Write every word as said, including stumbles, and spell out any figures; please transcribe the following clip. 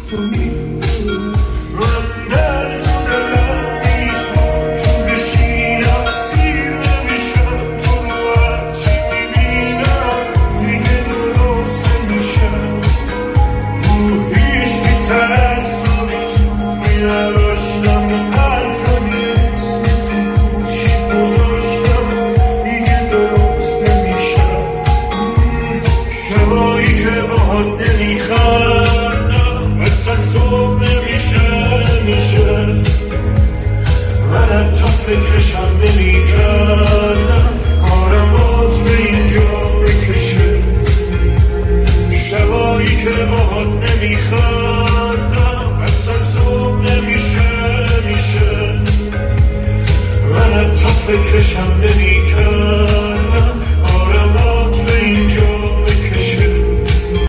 فکرشم نمی کردم کارمات به اینجا بکشه شبایی که باهات